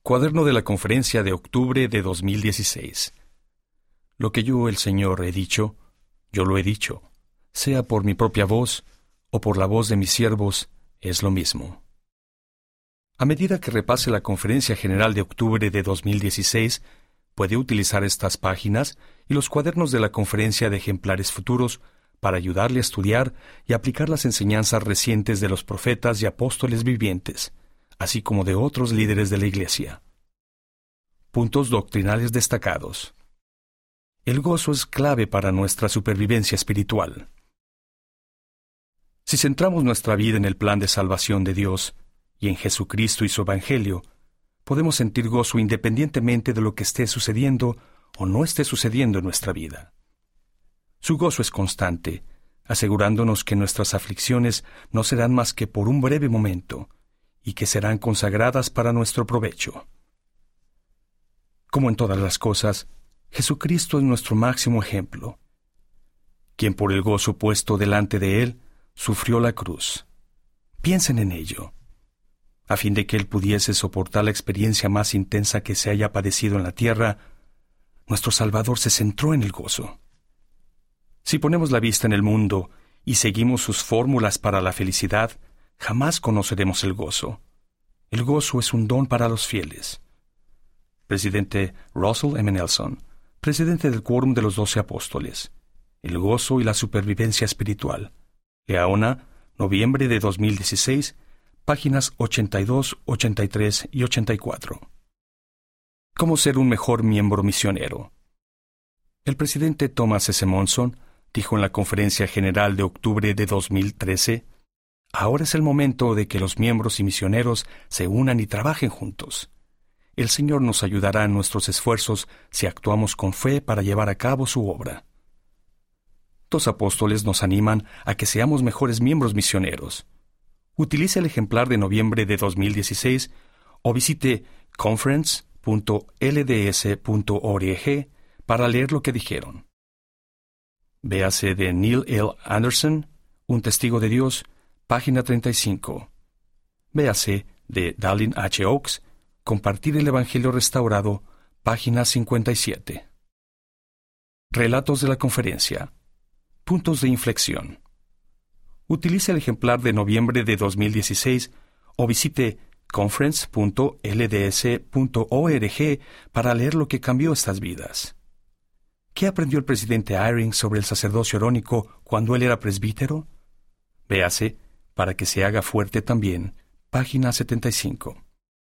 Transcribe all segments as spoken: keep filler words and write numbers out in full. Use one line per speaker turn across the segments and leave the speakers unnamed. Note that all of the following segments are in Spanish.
Cuaderno de la Conferencia de octubre de dos mil dieciséis. Lo que yo, el Señor, he dicho, yo lo he dicho, sea por mi propia voz o por la voz de mis siervos, es lo mismo. A medida que repase la Conferencia General de octubre de dos mil dieciséis, puede utilizar estas páginas y los cuadernos de la conferencia de ejemplares futuros para ayudarle a estudiar y aplicar las enseñanzas recientes de los profetas y apóstoles vivientes, así como de otros líderes de la Iglesia. Puntos doctrinales destacados. El gozo es clave para nuestra supervivencia espiritual. Si centramos nuestra vida en el plan de salvación de Dios y en Jesucristo y su Evangelio, podemos sentir gozo independientemente de lo que esté sucediendo o no esté sucediendo en nuestra vida. Su gozo es constante, asegurándonos que nuestras aflicciones no serán más que por un breve momento y que serán consagradas para nuestro provecho. Como en todas las cosas, Jesucristo es nuestro máximo ejemplo, quien por el gozo puesto delante de Él sufrió la cruz. Piensen en ello. A fin de que Él pudiese soportar la experiencia más intensa que se haya padecido en la tierra, nuestro Salvador se centró en el gozo. Si ponemos la vista en el mundo y seguimos sus fórmulas para la felicidad, jamás conoceremos el gozo. El gozo es un don para los fieles. Presidente Russell M. Nelson, presidente del Quórum de los Doce Apóstoles. El gozo y la supervivencia espiritual. Leona, noviembre de dos mil dieciséis, páginas ochenta y dos, ochenta y tres y ochenta y cuatro. ¿Cómo ser un mejor miembro misionero? El presidente Thomas S. Monson dijo en la Conferencia General de octubre de dos mil trece, ahora es el momento de que los miembros y misioneros se unan y trabajen juntos. El Señor nos ayudará en nuestros esfuerzos si actuamos con fe para llevar a cabo su obra. Dos apóstoles nos animan a que seamos mejores miembros misioneros. Utilice el ejemplar de noviembre de dos mil dieciséis o visite conference punto l d s punto org para leer lo que dijeron. Véase de Neil L. Anderson, Un testigo de Dios, página treinta y cinco. Véase de Dallin H. Oaks, Compartir el Evangelio Restaurado, página cincuenta y siete. Relatos de la conferencia. Puntos de inflexión. Utilice el ejemplar de noviembre de dos mil dieciséis o visite conference punto l d s punto org para leer lo que cambió estas vidas. ¿Qué aprendió el presidente Eyring sobre el sacerdocio arónico cuando él era presbítero? Véase, para que se haga fuerte también, página setenta y cinco.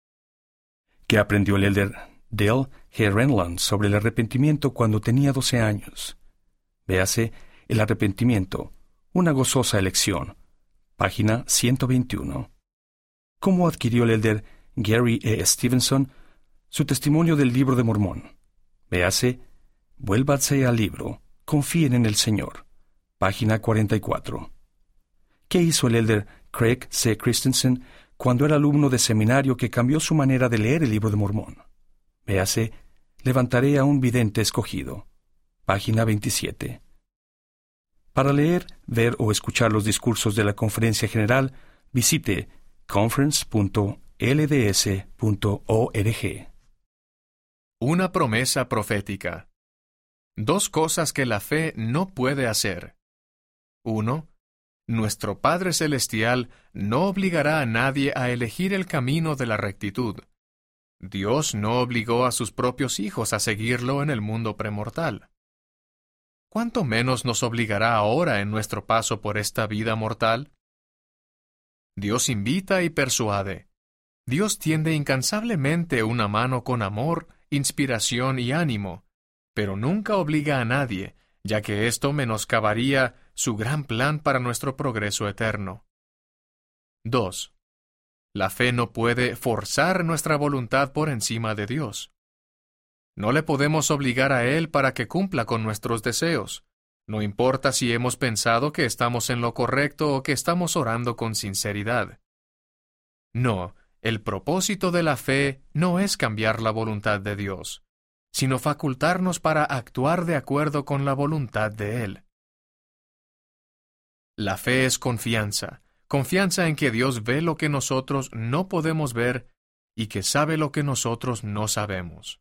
¿Qué aprendió el elder Dale G. Renland sobre el arrepentimiento cuando tenía doce años? Véase, El arrepentimiento, una gozosa elección, página ciento veintiuno. ¿Cómo adquirió el elder Gary E. Stevenson su testimonio del Libro de Mormón? Véase, Vuélvanse al libro, confíen en el Señor, página cuarenta y cuatro. ¿Qué hizo el elder Craig C. Christensen cuando era alumno de seminario que cambió su manera de leer el Libro de Mormón? Véase, Levantaré a un vidente escogido, página veintisiete. Para leer, ver o escuchar los discursos de la Conferencia General, visite conference punto l d s punto org.
Una promesa profética. Dos cosas que la fe no puede hacer. Uno, nuestro Padre Celestial no obligará a nadie a elegir el camino de la rectitud. Dios no obligó a sus propios hijos a seguirlo en el mundo premortal. ¿Cuánto menos nos obligará ahora en nuestro paso por esta vida mortal? Dios invita y persuade. Dios tiende incansablemente una mano con amor, inspiración y ánimo, pero nunca obliga a nadie, ya que esto menoscabaría su gran plan para nuestro progreso eterno. dos. La fe no puede forzar nuestra voluntad por encima de Dios. No le podemos obligar a Él para que cumpla con nuestros deseos, no importa si hemos pensado que estamos en lo correcto o que estamos orando con sinceridad. No, el propósito de la fe no es cambiar la voluntad de Dios, sino facultarnos para actuar de acuerdo con la voluntad de Él. La fe es confianza, confianza en que Dios ve lo que nosotros no podemos ver y que sabe lo que nosotros no sabemos.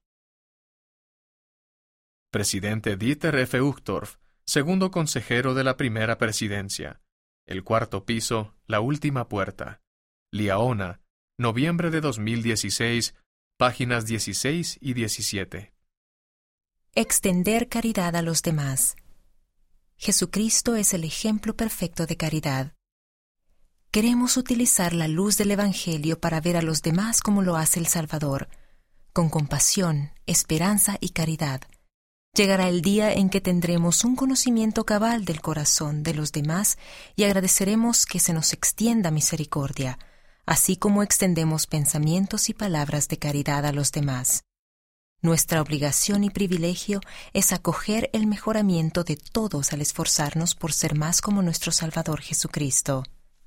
Presidente Dieter F. Uchtdorf, segundo consejero de la primera presidencia. El cuarto piso, la última puerta. Liaona, noviembre de dos mil dieciséis, páginas dieciséis y diecisiete.
Extender caridad a los demás. Jesucristo es el ejemplo perfecto de caridad. Queremos utilizar la luz del Evangelio para ver a los demás como lo hace el Salvador, con compasión, esperanza y caridad. Llegará el día en que tendremos un conocimiento cabal del corazón de los demás y agradeceremos que se nos extienda misericordia, así como extendemos pensamientos y palabras de caridad a los demás. Nuestra obligación y privilegio es acoger el mejoramiento de todos al esforzarnos por ser más como nuestro Salvador Jesucristo.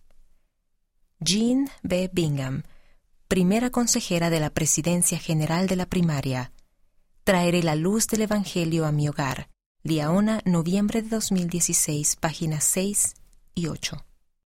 Jean B. Bingham, primera consejera de la Presidencia General de la Primaria. Traeré la luz del Evangelio a mi hogar. Liaona, noviembre de dos mil dieciséis, páginas seis y ocho.